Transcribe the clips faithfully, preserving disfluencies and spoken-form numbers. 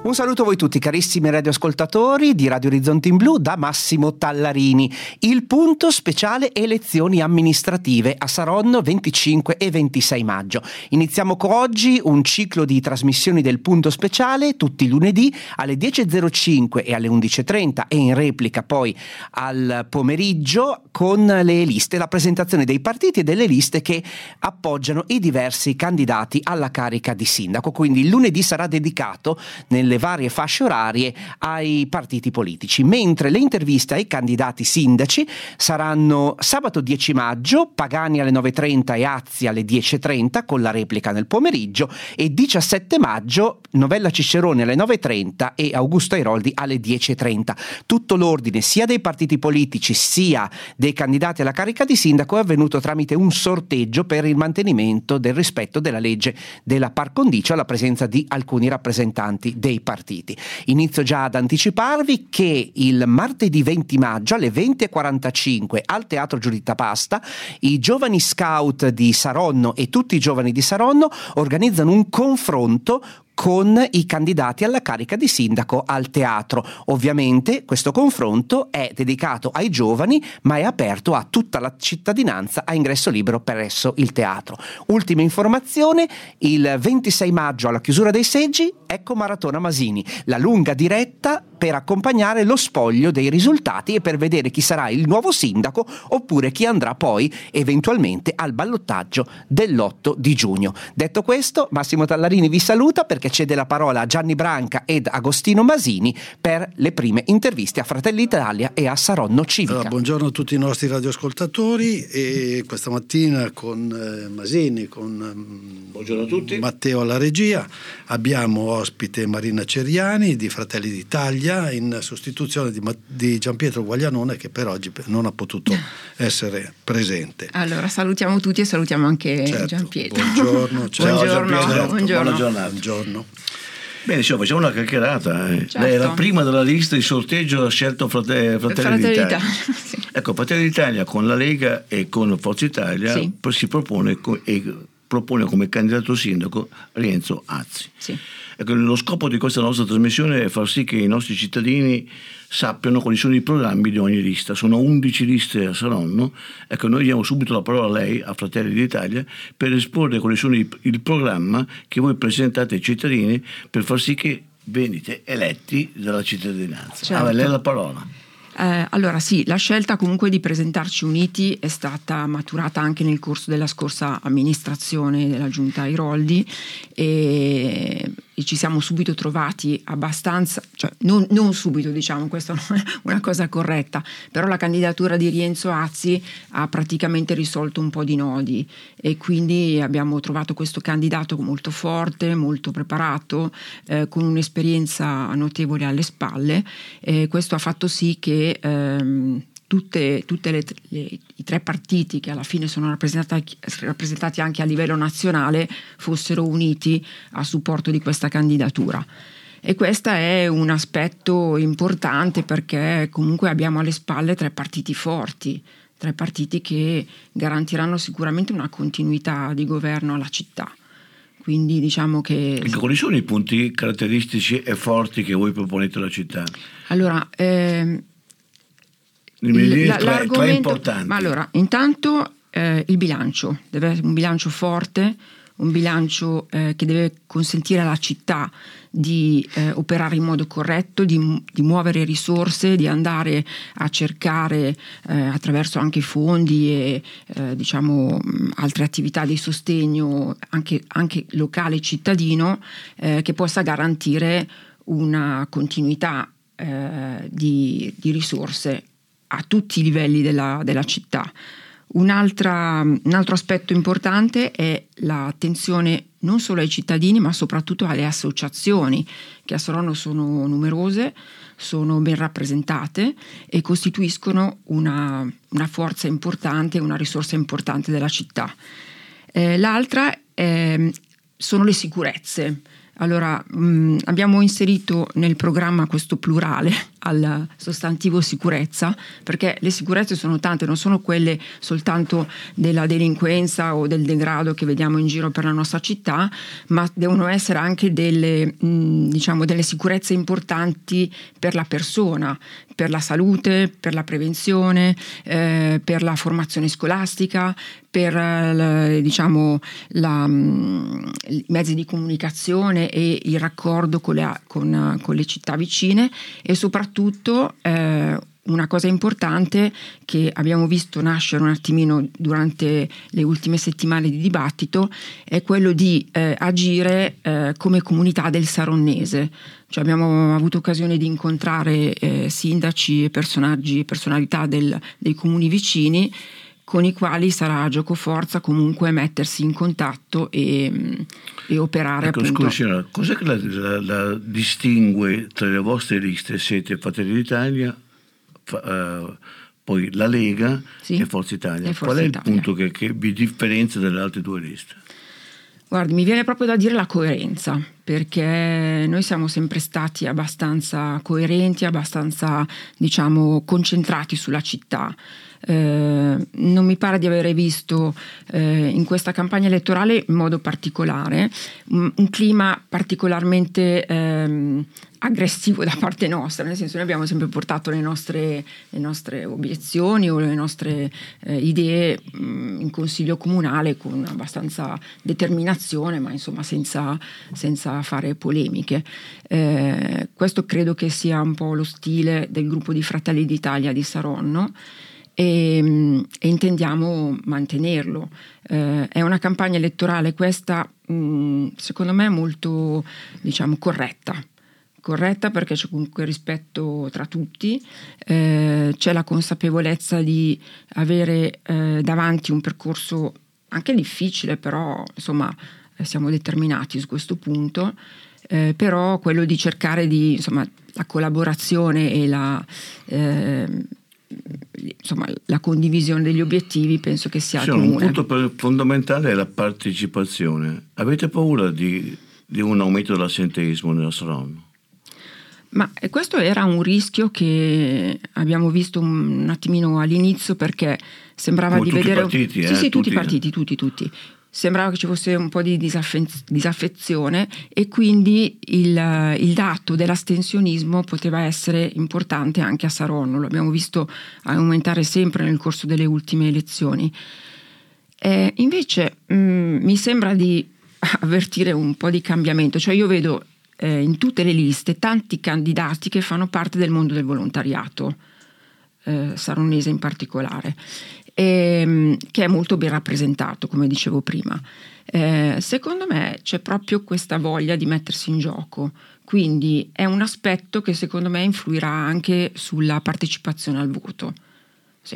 Un saluto a voi tutti carissimi radioascoltatori di Radio Orizzonte in Blu da Massimo Tallarini. Il punto speciale elezioni amministrative a Saronno venticinque e ventisei maggio. Iniziamo con oggi un ciclo di trasmissioni del punto speciale tutti i lunedì alle dieci e zero cinque e alle undici e trenta e in replica poi al pomeriggio con le liste, la presentazione dei partiti e delle liste che appoggiano i diversi candidati alla carica di sindaco. Quindi il lunedì sarà dedicato nel le varie fasce orarie ai partiti politici, mentre le interviste ai candidati sindaci saranno sabato dieci maggio, Pagani alle nove e trenta e Azzi alle dieci e trenta con la replica nel pomeriggio, e diciassette maggio Novella Cicerone alle nove e trenta e Augusto Airoldi alle dieci e trenta. Tutto l'ordine sia dei partiti politici sia dei candidati alla carica di sindaco è avvenuto tramite un sorteggio per il mantenimento del rispetto della legge della par condicio alla presenza di alcuni rappresentanti dei partiti. Inizio già ad anticiparvi che il martedì venti maggio alle venti e quarantacinque al Teatro Giuditta Pasta i giovani scout di Saronno e tutti i giovani di Saronno organizzano un confronto con i candidati alla carica di sindaco al teatro. Ovviamente questo confronto è dedicato ai giovani, ma è aperto a tutta la cittadinanza a ingresso libero presso il teatro. Ultima informazione, il ventisei maggio alla chiusura dei seggi, ecco Maratona Masini, la lunga diretta per accompagnare lo spoglio dei risultati e per vedere chi sarà il nuovo sindaco oppure chi andrà poi eventualmente al ballottaggio dell'otto di giugno. Detto questo, Massimo Tallarini vi saluta perché cede la parola a Gianni Branca ed Agostino Masini per le prime interviste a Fratelli Italia e a Saronno Civica. Allora, buongiorno a tutti i nostri radioascoltatori e questa mattina con eh, Masini, con buongiorno a tutti. Matteo alla regia, abbiamo ospite Marina Ceriani di Fratelli d'Italia in sostituzione di, di Gianpietro Guaglianone che per oggi non ha potuto essere presente. Allora salutiamo tutti e salutiamo anche certo, Gianpietro. Buongiorno, ciao, buongiorno, Gianpietro. buongiorno. Buona giornata. Buongiorno. Bene, diciamo, facciamo una chiacchierata. Eh. Certo. Lei è la prima della lista di sorteggio, ha scelto Frate- Fratelli, Fratelli d'Italia. d'Italia, sì. Ecco, Fratelli d'Italia con la Lega e con Forza Italia sì. si propone co- e propone come candidato sindaco Rienzo Azzi. Sì. Ecco, lo scopo di questa nostra trasmissione è far sì che i nostri cittadini sappiano quali sono i programmi di ogni lista. Sono undici liste a Saronno. Ecco, noi diamo subito la parola a lei, a Fratelli d'Italia, per esporre quali sono i, il programma che voi presentate ai cittadini per far sì che venite eletti dalla cittadinanza. Certo. A lei la parola. Eh, allora sì, la scelta comunque di presentarci uniti è stata maturata anche nel corso della scorsa amministrazione della Giunta Airoldi e, e ci siamo subito trovati abbastanza, cioè non, non subito diciamo, questa non è una cosa corretta, però la candidatura di Rienzo Azzi ha praticamente risolto un po' di nodi e quindi abbiamo trovato questo candidato molto forte, molto preparato, eh, con un'esperienza notevole alle spalle e questo ha fatto sì che Ehm, tutte, tutte le, le, i tre partiti che alla fine sono rappresentati, rappresentati anche a livello nazionale fossero uniti a supporto di questa candidatura. E questo è un aspetto importante perché comunque abbiamo alle spalle tre partiti forti, tre partiti che garantiranno sicuramente una continuità di governo alla città. Quindi diciamo che... Ecco, quali sono i punti caratteristici e forti che voi proponete alla città? Allora... Ehm, Il, la, tre, tre importanti. Ma allora, intanto eh, il bilancio deve essere un bilancio forte, un bilancio eh, che deve consentire alla città di eh, operare in modo corretto, di, di muovere risorse, di andare a cercare eh, attraverso anche i fondi e eh, diciamo altre attività di sostegno anche, anche locale e cittadino eh, che possa garantire una continuità eh, di, di risorse a tutti i livelli della, della città. Un'altra, un altro aspetto importante è l'attenzione non solo ai cittadini ma soprattutto alle associazioni che a Saronno sono numerose, sono ben rappresentate e costituiscono una, una forza importante, una risorsa importante della città. Eh, l'altra è, sono le sicurezze. Allora, mh, abbiamo inserito nel programma questo plurale al sostantivo sicurezza, perché le sicurezze sono tante, non sono quelle soltanto della delinquenza o del degrado che vediamo in giro per la nostra città, ma devono essere anche delle, mh, diciamo, delle sicurezze importanti per la persona, per la salute, per la prevenzione, eh, per la formazione scolastica, per eh, diciamo, la, mh, i mezzi di comunicazione e il raccordo con le, con, con le città vicine, e soprattutto eh, una cosa importante che abbiamo visto nascere un attimino durante le ultime settimane di dibattito è quello di eh, agire eh, come comunità del Saronnese. Cioè abbiamo avuto occasione di incontrare eh, sindaci e personaggi e personalità del, dei comuni vicini, con i quali sarà giocoforza comunque mettersi in contatto e, e operare. Ecco, appunto. Scusi signora, cos'è che la, la, la distingue tra le vostre liste? Siete Fratelli d'Italia, fa, uh, poi la Lega, sì, e Forza Italia. E Forza Qual è Italia. il punto che, che vi differenzia dalle altre due liste? Guardi, mi viene proprio da dire la coerenza, perché noi siamo sempre stati abbastanza coerenti, abbastanza, diciamo, concentrati sulla città. Eh, non mi pare di avere visto eh, in questa campagna elettorale in modo particolare un, un clima particolarmente ehm, aggressivo da parte nostra, nel senso noi abbiamo sempre portato le nostre, le nostre obiezioni o le nostre eh, idee mh, in consiglio comunale con abbastanza determinazione, ma insomma senza, senza fare polemiche. Eh, questo credo che sia un po' lo stile del gruppo di Fratelli d'Italia di Saronno. E, e intendiamo mantenerlo. Eh, è una campagna elettorale questa, mh, secondo me, molto, diciamo, corretta. Corretta perché c'è comunque rispetto tra tutti, eh, c'è la consapevolezza di avere eh, davanti un percorso anche difficile, però insomma siamo determinati su questo punto. Eh, però quello di cercare di, insomma, la collaborazione e la eh, insomma la condivisione degli obiettivi penso che sia sì, comune. Un punto fondamentale è la partecipazione. Avete paura di, di un aumento dell'assenteismo nella Saronno? Ma questo era un rischio che abbiamo visto un attimino all'inizio, perché sembrava Come di tutti vedere i partiti, sì, eh, sì, tutti, tutti i partiti, tutti, tutti. Sembrava che ci fosse un po' di disaffen- disaffezione e quindi il, il dato dell'astensionismo poteva essere importante anche a Saronno. Lo abbiamo visto aumentare sempre nel corso delle ultime elezioni. Eh, invece mh, mi sembra di avvertire un po' di cambiamento, cioè io vedo eh, in tutte le liste tanti candidati che fanno parte del mondo del volontariato, eh, saronnese in particolare, e, che è molto ben rappresentato, come dicevo prima. Eh, secondo me c'è proprio questa voglia di mettersi in gioco, quindi è un aspetto che secondo me influirà anche sulla partecipazione al voto. Sì.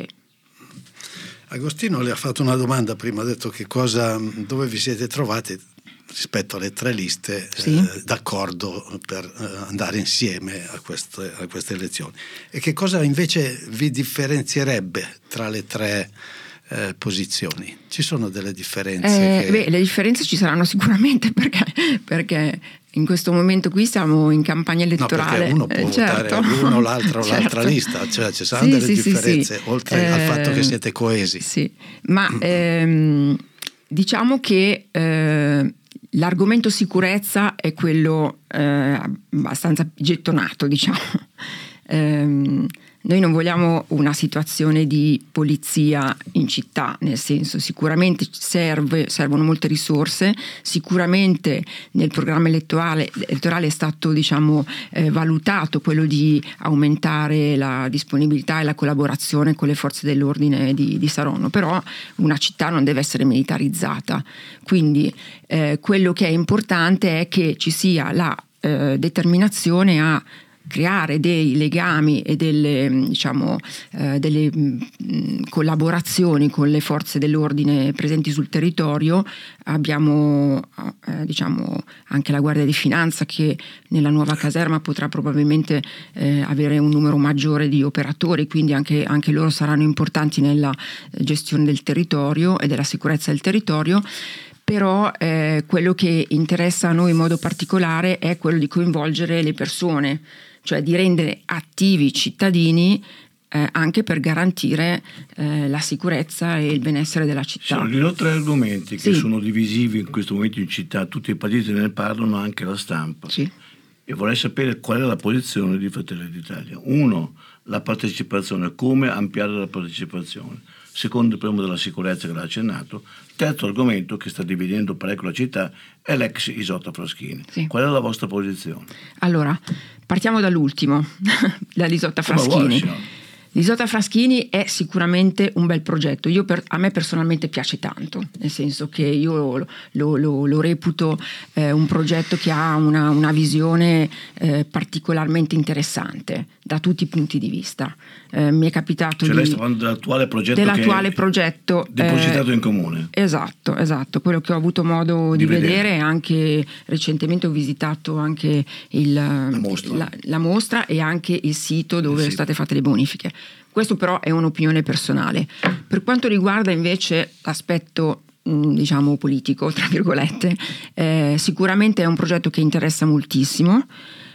Agostino le ha fatto una domanda prima, ha detto che cosa, dove vi siete trovati rispetto alle tre liste, sì, eh, d'accordo per eh, andare insieme a queste, a queste elezioni, e che cosa invece vi differenzierebbe tra le tre eh, posizioni? Ci sono delle differenze? Eh, che... beh, le differenze ci saranno sicuramente, perché, perché in questo momento qui siamo in campagna elettorale. No, perché uno può eh, votare certo. l'uno, l'altra o certo. l'altra lista, cioè ci saranno sì, delle sì, differenze, sì, sì. oltre eh, al fatto che siete coesi. Sì, ma ehm, diciamo che eh, l'argomento sicurezza è quello eh, abbastanza gettonato, diciamo. Eh, noi non vogliamo una situazione di polizia in città, nel senso, sicuramente serve, servono molte risorse, sicuramente nel programma elettorale, elettorale è stato, diciamo, eh, valutato quello di aumentare la disponibilità e la collaborazione con le forze dell'ordine di, di Saronno, però una città non deve essere militarizzata, quindi eh, quello che è importante è che ci sia la eh, determinazione a creare dei legami e delle, diciamo, eh, delle mh, collaborazioni con le forze dell'ordine presenti sul territorio. Abbiamo eh, diciamo anche la Guardia di Finanza, che nella nuova caserma potrà probabilmente eh, avere un numero maggiore di operatori, quindi anche, anche loro saranno importanti nella gestione del territorio e della sicurezza del territorio. però eh, quello che interessa a noi in modo particolare è quello di coinvolgere le persone, cioè di rendere attivi i cittadini eh, anche per garantire eh, la sicurezza e il benessere della città. Sono dirò tre argomenti che sì. sono divisivi in questo momento in città, tutti i partiti ne parlano, anche la stampa. Sì. E vorrei sapere qual è la posizione di Fratelli d'Italia. Uno, la partecipazione, come ampliare la partecipazione. Secondo, il problema della sicurezza che l'ha accennato. Terzo argomento che sta dividendo parecchio la città è l'ex Isotta Fraschini. Sì. Qual è la vostra posizione? Allora, partiamo dall'ultimo, dall'Isotta Fraschini. Vuole, L'Isotta Fraschini è sicuramente un bel progetto. Io per, a me personalmente piace tanto, nel senso che io lo, lo, lo, lo reputo eh, un progetto che ha una, una visione eh, particolarmente interessante da tutti i punti di vista. Eh, mi è capitato cioè di... lei sta parlando dell'attuale progetto dell'attuale che progetto depositato eh, in comune. Esatto, esatto, quello che ho avuto modo di, di vedere. vedere. Anche recentemente ho visitato anche il, la, mostra. La, la mostra e anche il sito dove sono sito. state fatte le bonifiche. Questo però è un'opinione personale. Per quanto riguarda invece l'aspetto diciamo politico, tra virgolette, eh, sicuramente è un progetto che interessa moltissimo,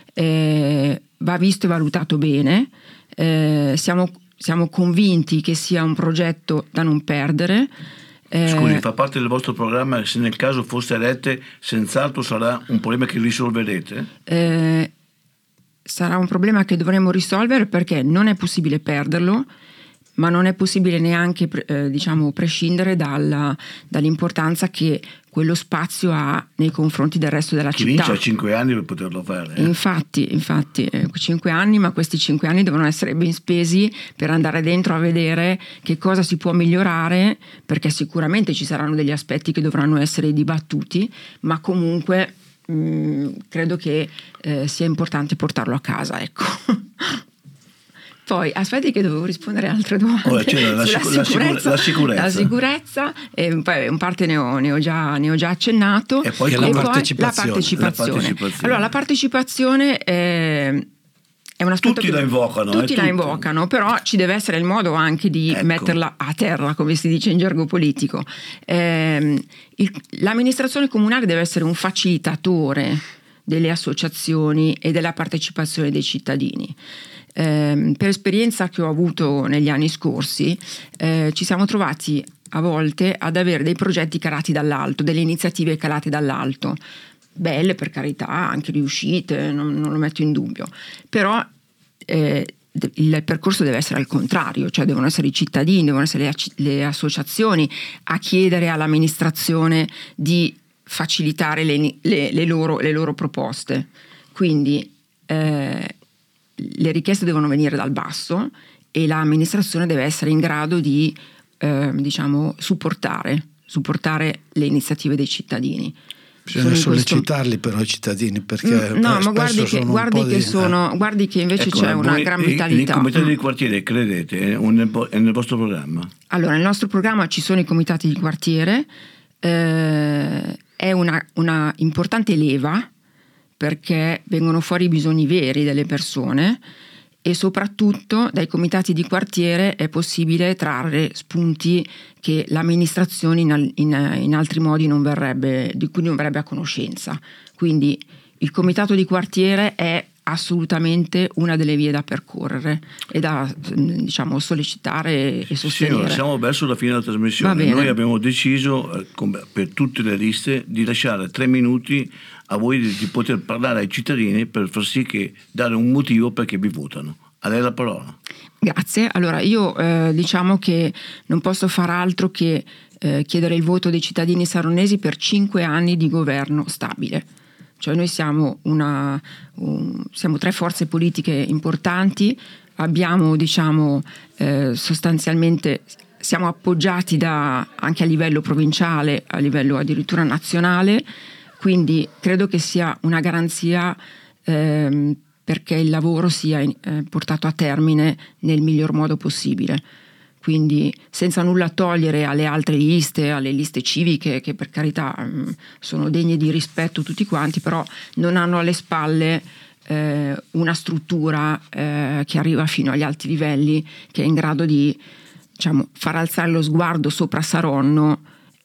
eh, va visto e valutato bene, eh, siamo, siamo convinti che sia un progetto da non perdere. Eh, Scusi, fa parte del vostro programma, se nel caso foste elette, senz'altro sarà un problema che risolverete? Eh, sarà un problema che dovremo risolvere, perché non è possibile perderlo, ma non è possibile neanche eh, diciamo prescindere dalla, dall'importanza che quello spazio ha nei confronti del resto della Chi città. vince ha cinque anni per poterlo fare. Eh? Infatti, infatti eh, cinque anni, ma questi cinque anni devono essere ben spesi per andare dentro a vedere che cosa si può migliorare, perché sicuramente ci saranno degli aspetti che dovranno essere dibattuti, ma comunque mh, credo che eh, sia importante portarlo a casa, ecco. Poi aspetti che dovevo rispondere a altre domande. Oh, cioè, la, sicu- la, sicurezza, la sicurezza. La sicurezza, e poi un parte ne ho, ne ho, già, ne ho già accennato. E poi, e la, poi partecipazione. la, partecipazione. la partecipazione. Allora, la partecipazione è, è un aspetto tutti che la invocano. Tutti eh, la tutti. invocano, però ci deve essere il modo anche di ecco. metterla a terra, come si dice in gergo politico. Eh, il, l'amministrazione comunale deve essere un facilitatore delle associazioni e della partecipazione dei cittadini. Eh, per esperienza che ho avuto negli anni scorsi, eh, ci siamo trovati a volte ad avere dei progetti calati dall'alto, delle iniziative calate dall'alto, belle per carità, anche riuscite, non, non lo metto in dubbio, però eh, il percorso deve essere al contrario, cioè devono essere i cittadini, devono essere le, le associazioni a chiedere all'amministrazione di facilitare le, le, le, loro, le loro proposte. Quindi eh, le richieste devono venire dal basso e l'amministrazione deve essere in grado di eh, diciamo supportare, supportare le iniziative dei cittadini. Bisogna sollecitarli questo... però i cittadini, perché mm, no, ma guardi che, guardi che, di... sono, guardi che invece ecco, c'è una voi, gran vitalità. I comitati di quartiere, credete, è nel, è nel vostro programma? Allora, nel nostro programma ci sono i comitati di quartiere, eh, è una, una importante leva, perché vengono fuori i bisogni veri delle persone e soprattutto dai comitati di quartiere è possibile trarre spunti che l'amministrazione in, in, in altri modi non verrebbe, di cui non verrebbe a conoscenza. Quindi il comitato di quartiere è assolutamente una delle vie da percorrere e da diciamo sollecitare e sostenere. Sì, siamo verso la fine della trasmissione. Noi abbiamo deciso per tutte le liste di lasciare tre minuti a voi di, di poter parlare ai cittadini per far sì che dare un motivo perché vi votano. A lei la parola. Grazie. Allora io eh, diciamo che non posso far altro che eh, chiedere il voto dei cittadini saronesi per cinque anni di governo stabile. Cioè noi siamo, una, un, siamo tre forze politiche importanti, abbiamo diciamo eh, sostanzialmente siamo appoggiati da, anche a livello provinciale, a livello addirittura nazionale, quindi credo che sia una garanzia eh, perché il lavoro sia eh, portato a termine nel miglior modo possibile. Quindi senza nulla togliere alle altre liste, alle liste civiche che per carità mh, sono degne di rispetto tutti quanti, però non hanno alle spalle eh, una struttura eh, che arriva fino agli alti livelli, che è in grado di diciamo, far alzare lo sguardo sopra Saronno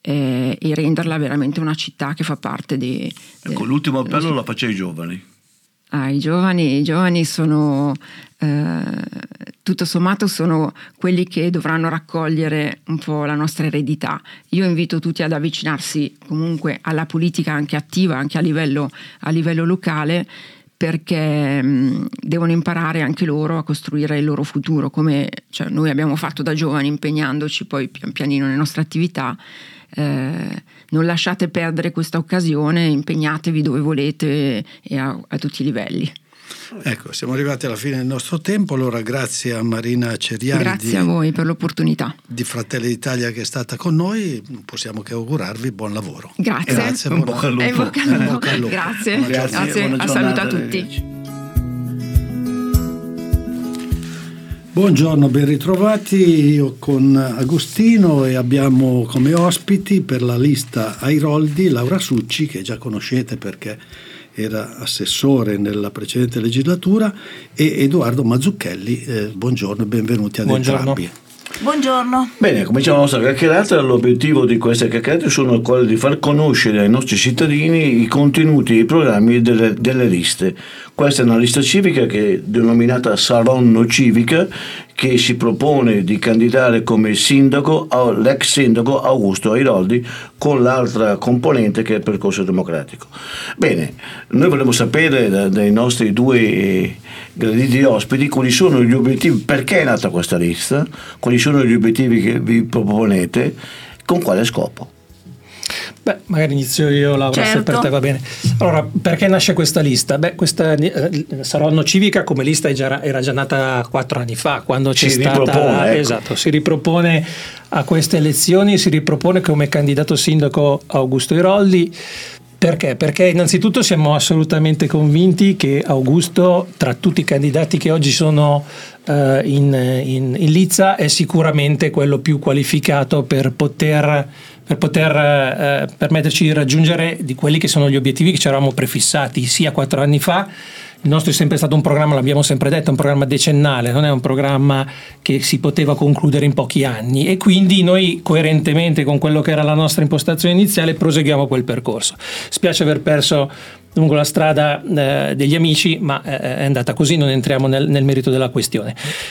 eh, e renderla veramente una città che fa parte di... Ecco, de, l'ultimo appello la faccio ai giovani. Ah, i giovani, i giovani sono, eh, tutto sommato, sono quelli che dovranno raccogliere un po' la nostra eredità. Io invito tutti ad avvicinarsi comunque alla politica anche attiva, anche a livello, a livello locale, perché mh, devono imparare anche loro a costruire il loro futuro, come cioè, noi abbiamo fatto da giovani, impegnandoci poi pian pianino nelle nostre attività. Eh, non lasciate perdere questa occasione, impegnatevi dove volete e a, a tutti i livelli. Ecco, siamo arrivati alla fine del nostro tempo, allora grazie a Marina Ceriani. Grazie di, a voi per l'opportunità. Di Fratelli d'Italia che è stata con noi, possiamo che augurarvi buon lavoro. Grazie. Grazie, un bocca al lupo. Bocca al lupo. Bocca al lupo. Grazie, grazie, grazie. A saluto a tutti. Buongiorno, ben ritrovati, io con Agostino, e abbiamo come ospiti per la lista Airoldi Laura Succi, che già conoscete perché era assessore nella precedente legislatura, e Edoardo Mazzucchelli. Eh, buongiorno e benvenuti ad buongiorno. entrambi. Buongiorno. Bene, cominciamo la nostra chiacchierata. L'obiettivo di queste chiacchierate sono quello di far conoscere ai nostri cittadini i contenuti e i programmi delle, delle liste. Questa è una lista civica che è denominata Saronno Civica, che si propone di candidare come sindaco l'ex sindaco Augusto Airoldi, con l'altra componente che è il Percorso Democratico. Bene, noi vogliamo sapere da, dai nostri due eh, graditi ospiti quali sono gli obiettivi, perché è nata questa lista, quali sono gli obiettivi che vi proponete, con quale scopo. Beh, magari inizio io, Laura, certo. Se per te va bene. Allora, perché nasce questa lista? Beh, questa eh, Saronno Civica come lista già, era già nata quattro anni fa, quando c'è si stata... Ripropone, ecco. Esatto, si ripropone a queste elezioni, si ripropone come candidato sindaco Augusto Airoldi. Perché? Perché innanzitutto siamo assolutamente convinti che Augusto, tra tutti i candidati che oggi sono uh, in, in, in lizza, è sicuramente quello più qualificato per poter... per poter eh, permetterci di raggiungere di quelli che sono gli obiettivi che ci eravamo prefissati sia quattro anni fa. Il nostro è sempre stato un programma, l'abbiamo sempre detto, un programma decennale, non è un programma che si poteva concludere in pochi anni, e quindi noi coerentemente con quello che era la nostra impostazione iniziale proseguiamo quel percorso. Spiace aver perso lungo la strada eh, degli amici, ma eh, è andata così, non entriamo nel, nel merito della questione.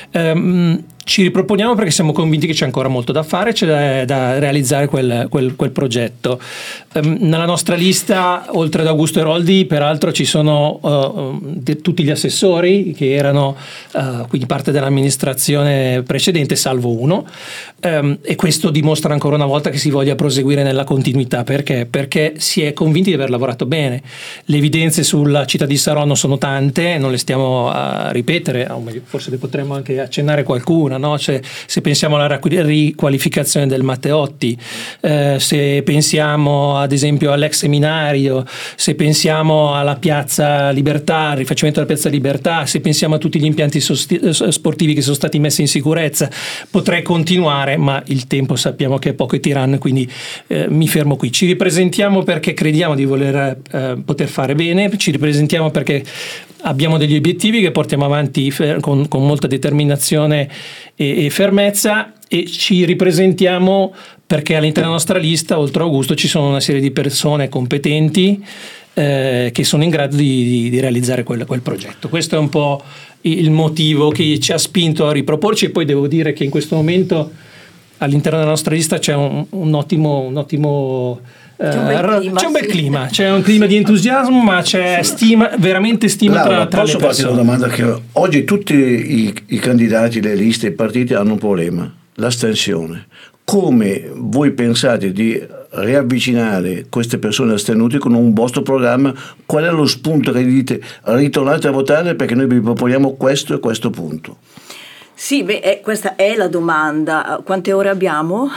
Um, ci riproponiamo perché siamo convinti che c'è ancora molto da fare, c'è da, da realizzare quel, quel, quel progetto. Um, nella nostra lista, oltre ad Augusto Airoldi, peraltro ci sono uh, de, tutti gli assessori che erano uh, quindi parte dell'amministrazione precedente, salvo uno, um, e questo dimostra ancora una volta che si voglia proseguire nella continuità. Perché? Perché si è convinti di aver lavorato bene. Le evidenze sulla città di Saronno sono tante, non le stiamo a ripetere, forse ne potremmo anche accennare qualcuna, no? Cioè, se pensiamo alla riqualificazione del Matteotti, eh, se pensiamo ad esempio all'ex seminario, se pensiamo alla piazza Libertà, al rifacimento della piazza Libertà, se pensiamo a tutti gli impianti sosti- sportivi che sono stati messi in sicurezza, potrei continuare, ma il tempo sappiamo che è poco e tiranno, quindi eh, mi fermo qui. Ci ripresentiamo perché crediamo di voler eh, poter fare bene, ci ripresentiamo perché abbiamo degli obiettivi che portiamo avanti con, con molta determinazione e, e fermezza, e ci ripresentiamo perché all'interno della nostra lista, oltre a Augusto, ci sono una serie di persone competenti eh, che sono in grado di, di, di realizzare quel, quel progetto. Questo è un po' il motivo che ci ha spinto a riproporci, e poi devo dire che in questo momento all'interno della nostra lista c'è un, un ottimo... Un ottimo C'è un bel clima, c'è un bel sì. clima, c'è un clima di entusiasmo, ma c'è stima, veramente stima Laura, tra, tra le posso farti persone. una domanda? Che oggi tutti i, i candidati, le liste, i partiti hanno un problema, l'astensione. Come voi pensate di riavvicinare queste persone astenute con un vostro programma? Qual è lo spunto che dite ritornate a votare perché noi vi proponiamo questo e questo punto? Sì, beh, è, questa è la domanda. Quante ore abbiamo?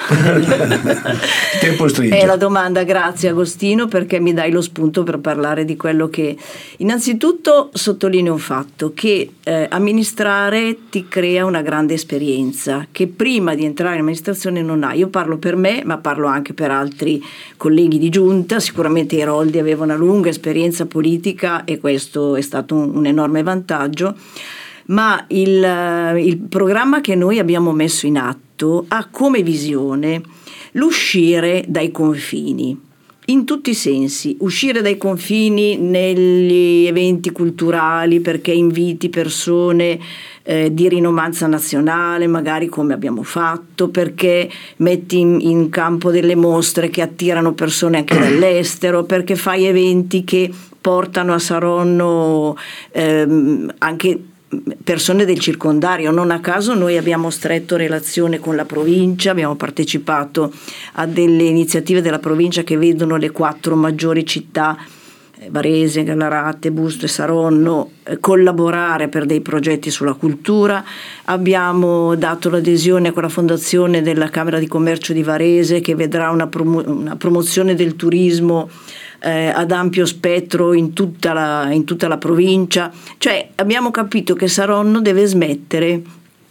Il tempo stringe. È la domanda, grazie Agostino, perché mi dai lo spunto per parlare di quello che... Innanzitutto sottolineo un fatto, che eh, amministrare ti crea una grande esperienza che prima di entrare in amministrazione non hai. Io parlo per me, ma parlo anche per altri colleghi di giunta. Sicuramente Airoldi aveva una lunga esperienza politica e questo è stato un, un enorme vantaggio. Ma il, il programma che noi abbiamo messo in atto ha come visione l'uscire dai confini. In tutti i sensi, uscire dai confini negli eventi culturali perché inviti persone eh, di rinomanza nazionale, magari come abbiamo fatto, perché metti in, in campo delle mostre che attirano persone anche dall'estero, perché fai eventi che portano a Saronno ehm, anche persone del circondario. Non a caso noi abbiamo stretto relazione con la provincia, abbiamo partecipato a delle iniziative della provincia che vedono le quattro maggiori città, Varese, Gallarate, Busto e Saronno, eh, collaborare per dei progetti sulla cultura. Abbiamo dato l'adesione con la fondazione della Camera di Commercio di Varese, che vedrà una, promo- una promozione del turismo Eh, ad ampio spettro in tutta, la, in tutta la provincia. Cioè abbiamo capito che Saronno deve smettere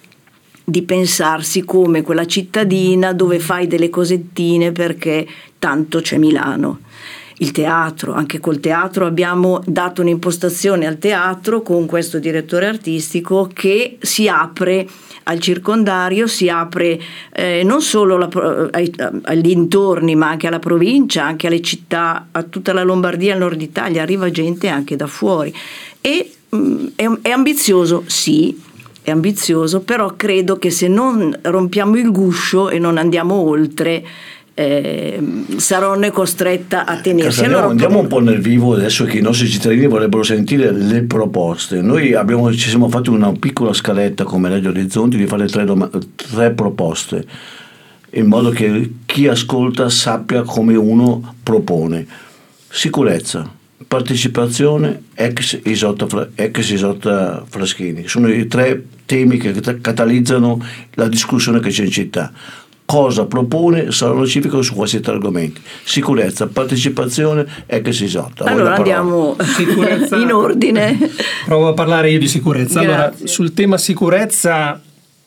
di pensarsi come quella cittadina dove fai delle cosettine perché tanto c'è Milano. Il teatro, anche col teatro abbiamo dato un'impostazione al teatro con questo direttore artistico che si apre al circondario, si apre eh, non solo la, ai, agli dintorni, ma anche alla provincia, anche alle città, a tutta la Lombardia, al nord Italia, arriva gente anche da fuori. E mh, è, è ambizioso, sì, è ambizioso, però credo che se non rompiamo il guscio e non andiamo oltre, Eh, Saronno è costretta a tenersi. Allora, andiamo un po' nel vivo adesso, che i nostri cittadini vorrebbero sentire le proposte. Noi abbiamo, ci siamo fatti una piccola scaletta come Radio Orizzonti di fare tre, dom- tre proposte, in modo che chi ascolta sappia come uno propone. Sicurezza, partecipazione, ex Isotta, ex Isotta Fraschini sono i tre temi che catalizzano la discussione che c'è in città. Cosa propone Saronno Civico su questi tre argomenti? Sicurezza, partecipazione e che si esotta. Allora andiamo in ordine. Provo a parlare io di sicurezza. Grazie. Allora, sul tema sicurezza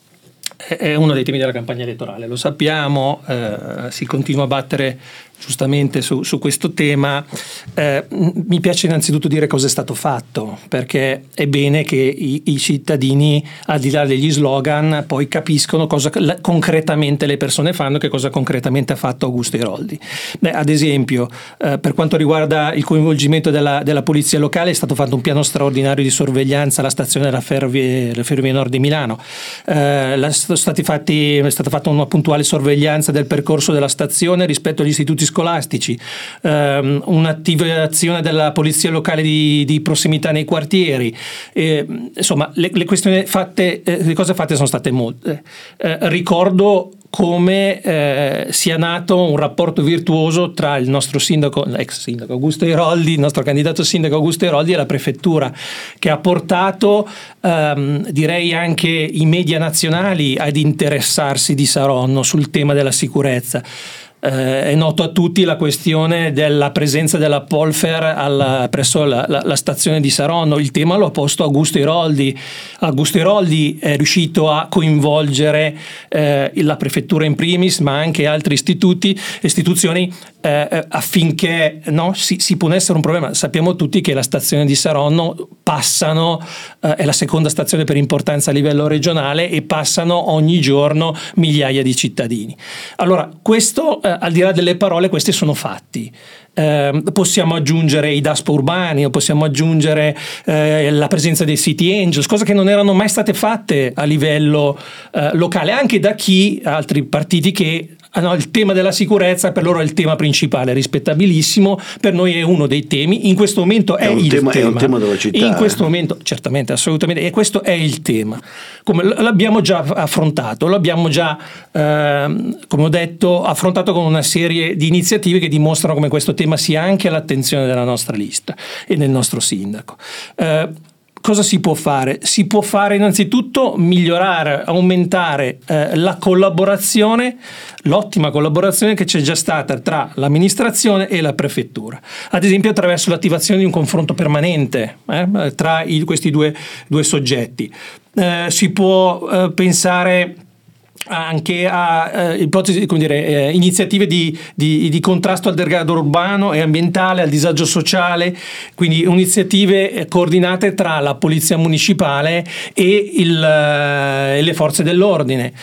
è uno dei temi della campagna elettorale, lo sappiamo, eh, si continua a battere giustamente su, su questo tema. Eh, mi piace innanzitutto dire cosa è stato fatto, perché è bene che i, i cittadini, al di là degli slogan, poi capiscono cosa la, concretamente le persone fanno, che cosa concretamente ha fatto Augusto Iroldi. Beh, ad esempio, eh, per quanto riguarda il coinvolgimento della, della polizia locale, è stato fatto un piano straordinario di sorveglianza alla stazione della Ferrovie, la Ferrovie Nord di Milano. Eh, la, stati fatti, è stata fatta una puntuale sorveglianza del percorso della stazione rispetto agli istituti scolastici, ehm, un'attivazione della polizia locale di, di prossimità nei quartieri, eh, insomma le, le questioni fatte, eh, le cose fatte sono state molte. Eh, ricordo come eh, sia nato un rapporto virtuoso tra il nostro sindaco, l'ex sindaco Augusto Iroldi, il nostro candidato sindaco Augusto Iroldi, e la prefettura, che ha portato ehm, direi anche i media nazionali ad interessarsi di Saronno sul tema della sicurezza. Eh, è noto a tutti la questione della presenza della Polfer alla, presso la, la, la stazione di Saronno. Il tema lo ha posto Augusto Iroldi. Augusto Iroldi è riuscito a coinvolgere eh, la prefettura in primis, ma anche altri istituti, istituzioni eh, affinché no, si, si ponessero un problema. Sappiamo tutti che la stazione di Saronno passano, eh, è la seconda stazione per importanza a livello regionale, e passano ogni giorno migliaia di cittadini. Allora, questo eh, al di là delle parole, questi sono fatti. Eh, possiamo aggiungere i D A S P urbani, o possiamo aggiungere eh, la presenza dei City Angels, cose che non erano mai state fatte a livello eh, locale, anche da chi, altri partiti che ah no, il tema della sicurezza per loro è il tema principale, rispettabilissimo, per noi è uno dei temi, in questo momento è, è il tema, tema. È un tema della città. In questo momento, certamente, assolutamente, e questo è il tema. Come l'abbiamo già affrontato, l'abbiamo già, eh, come ho detto, affrontato con una serie di iniziative che dimostrano come questo tema sia anche all'attenzione della nostra lista e del nostro sindaco. Eh, Cosa si può fare? Si può fare innanzitutto migliorare, aumentare eh, la collaborazione, l'ottima collaborazione che c'è già stata tra l'amministrazione e la prefettura. Ad esempio attraverso l'attivazione di un confronto permanente eh, tra i, questi due, due soggetti. Eh, si può eh, pensare anche a eh, ipotesi, come dire, eh, iniziative di, di, di contrasto al degrado urbano e ambientale, al disagio sociale, quindi iniziative coordinate tra la polizia municipale e, il, eh, e le forze dell'ordine.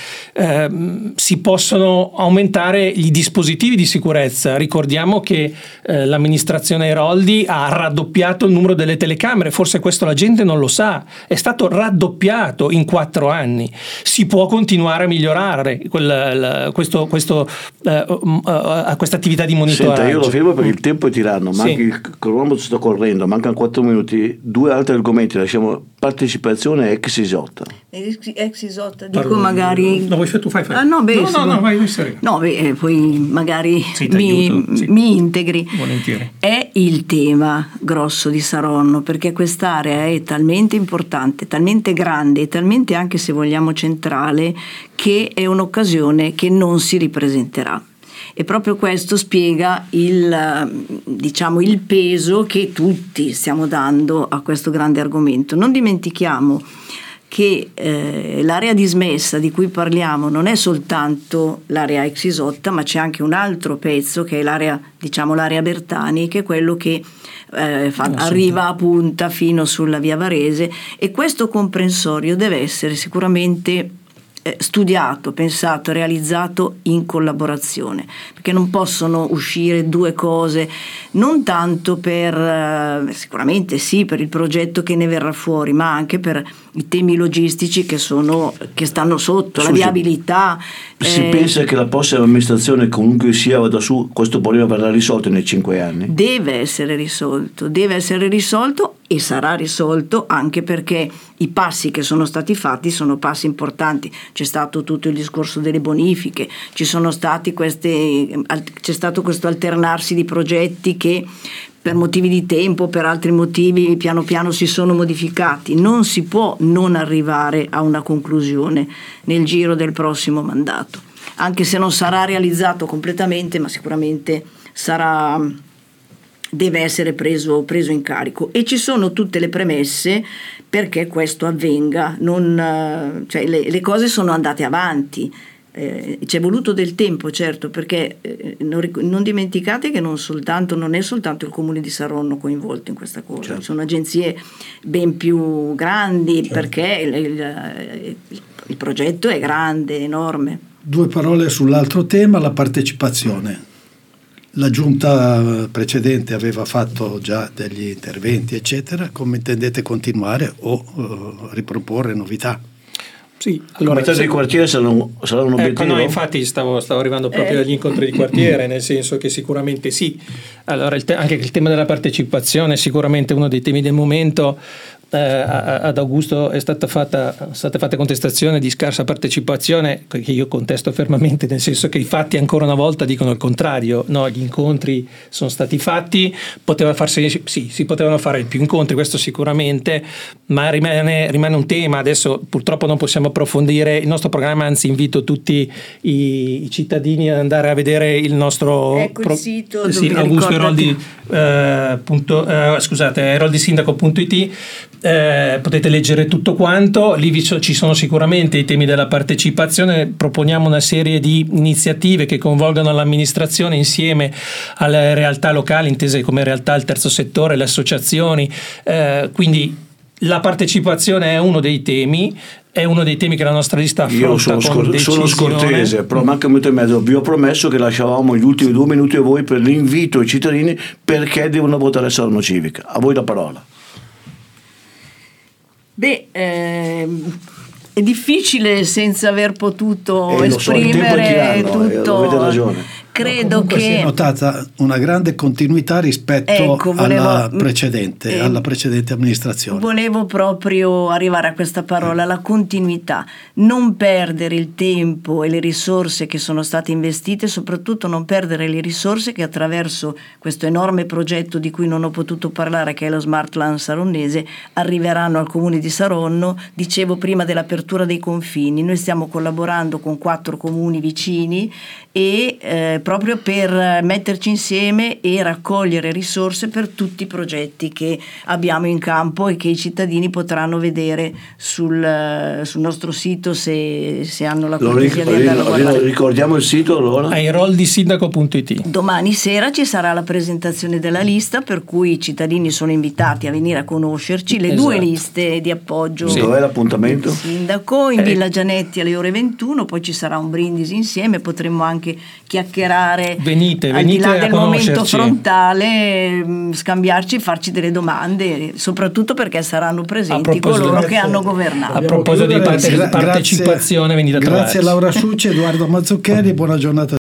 Eh, si possono aumentare i dispositivi di sicurezza. Ricordiamo che eh, l'amministrazione Airoldi ha raddoppiato il numero delle telecamere, forse questo la gente non lo sa, è stato raddoppiato in quattro anni. Si può continuare a migliorare Quel, la, questo, questo, uh, uh, uh, questa attività di monitoraggio. Senta, io lo fermo perché il tempo è tiranno, ma sì. anche il cronometro sta correndo, mancano quattro minuti. Due altri argomenti, lasciamo partecipazione ex Isotta. Ex Isotta, dico Parlo, magari. No, vuoi tu fai fai. Ah, no, beh, no, no, no, vai, vai no, beh, poi magari sì, mi, sì. mi integri. Volentieri. È il tema grosso di Saronno, perché quest'area è talmente importante, talmente grande e talmente anche, se vogliamo, centrale, che è un'occasione che non si ripresenterà. E proprio questo spiega il, diciamo, il peso che tutti stiamo dando a questo grande argomento. Non dimentichiamo che eh, l'area dismessa di cui parliamo non è soltanto l'area ex Isotta, ma c'è anche un altro pezzo che è l'area, diciamo, l'area Bertani, che è quello che eh, fa, arriva a punta fino sulla via Varese, e questo comprensorio deve essere sicuramente studiato, pensato, realizzato in collaborazione, perché non possono uscire due cose, non tanto per, sicuramente sì, per il progetto che ne verrà fuori, ma anche per i temi logistici che sono, che stanno sotto, Scusi, la viabilità. Si eh, pensa che la prossima amministrazione, comunque sia, vada su, questo problema verrà risolto nei cinque anni? Deve essere risolto, deve essere risolto e sarà risolto, anche perché i passi che sono stati fatti sono passi importanti. C'è stato tutto il discorso delle bonifiche, ci sono stati queste, c'è stato questo alternarsi di progetti che per motivi di tempo, per altri motivi, piano piano si sono modificati. Non si può non arrivare a una conclusione nel giro del prossimo mandato, anche se non sarà realizzato completamente, ma sicuramente sarà, deve essere preso, preso in carico, e ci sono tutte le premesse perché questo avvenga. Non, cioè, le, le cose sono andate avanti. Eh, c'è voluto del tempo, certo, perché eh, non, non dimenticate che non, soltanto, non è soltanto il comune di Saronno coinvolto in questa cosa, certo. Sono agenzie ben più grandi, certo. Perché il, il, il progetto è grande, enorme. Due parole sull'altro tema, la partecipazione. La giunta precedente aveva fatto già degli interventi, eccetera. Come intendete continuare o uh, riproporre novità? Sì, allora, se, di quartiere saranno, saranno un obiettivo? Ecco, no, infatti stavo, stavo arrivando proprio eh. agli incontri di quartiere, nel senso che sicuramente sì. Allora, il te- anche il tema della partecipazione è sicuramente uno dei temi del momento. Eh, ad Augusto è stata fatta state fatte contestazioni di scarsa partecipazione, che io contesto fermamente, nel senso che i fatti ancora una volta dicono il contrario. No, gli incontri sono stati fatti, poteva farsi, sì, si potevano fare più incontri, questo sicuramente, ma rimane, rimane un tema. Adesso purtroppo non possiamo approfondire il nostro programma, anzi invito tutti i, i cittadini ad andare a vedere il nostro ecco pro, il sito sì, Augusto Airoldi eh, punto, eh, scusate airoldisindaco punto it. Eh, potete leggere tutto quanto, lì vi so, ci sono sicuramente i temi della partecipazione. Proponiamo una serie di iniziative che coinvolgano l'amministrazione insieme alle realtà locali, intese come realtà del terzo settore, le associazioni, eh, quindi la partecipazione è uno dei temi, è uno dei temi che la nostra lista affronta. Io sono, scor- sono scortese, però manca un minuto e mezzo. Vi ho promesso che lasciavamo gli ultimi due minuti a voi per l'invito ai cittadini perché devono votare Saronno Civica. A voi la parola. Beh, ehm, è difficile senza aver potuto eh, esprimere so, tutto. Eh, avete ragione. Credo che si è notata una grande continuità rispetto ecco, volevo, alla precedente, eh, alla precedente amministrazione. Volevo proprio arrivare a questa parola, la continuità, non perdere il tempo e le risorse che sono state investite, soprattutto non perdere le risorse che attraverso questo enorme progetto di cui non ho potuto parlare, che è lo Smart Land saronnese, arriveranno al comune di Saronno. Dicevo prima dell'apertura dei confini, noi stiamo collaborando con quattro comuni vicini e eh, proprio per metterci insieme e raccogliere risorse per tutti i progetti che abbiamo in campo e che i cittadini potranno vedere sul, sul nostro sito se, se hanno la cortesia di andarlo a guardare. Ricordiamo il sito allora? airoldisindaco punto it. Domani sera ci sarà la presentazione della lista, per cui i cittadini sono invitati a venire a conoscerci, le esatto. due liste di appoggio. Sì. Dov'è l'appuntamento? Il sindaco in eh. Villa Gianetti alle ore ventuno, poi ci sarà un brindisi insieme, potremmo anche chiacchierare venite, al venite di là del conoscerci. momento frontale, scambiarci, farci delle domande, soprattutto perché saranno presenti coloro grazie. che hanno governato. A proposito di parte- Grazie. partecipazione, venite a trovarci. Grazie Laura Succi, Edoardo Mazzucchelli, buona giornata.